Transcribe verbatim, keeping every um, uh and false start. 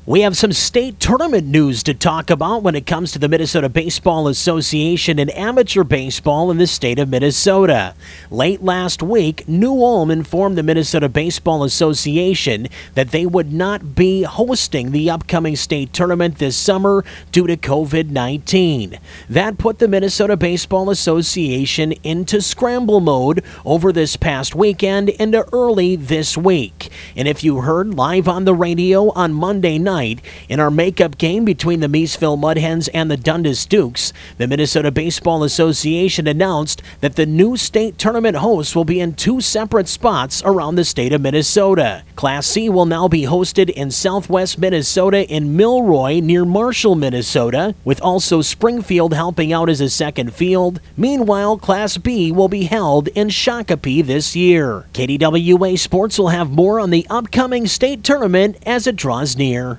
We have some state tournament news to talk about when it comes to the Minnesota Baseball Association and amateur baseball in the state of Minnesota. Late last week, New Ulm informed the Minnesota Baseball Association that they would not be hosting the upcoming state tournament this summer due to covid nineteen. That put the Minnesota Baseball Association into scramble mode over this past weekend into early this week. And if you heard live on the radio on Monday night, in our makeup game between the Meesville Mudhens and the Dundas Dukes, the Minnesota Baseball Association announced that the new state tournament hosts will be in two separate spots around the state of Minnesota. Class C will now be hosted in southwest Minnesota in Milroy near Marshall, Minnesota, with also Springfield helping out as a second field. Meanwhile, Class B will be held in Shakopee this year. K D W A Sports will have more on the upcoming state tournament as it draws near.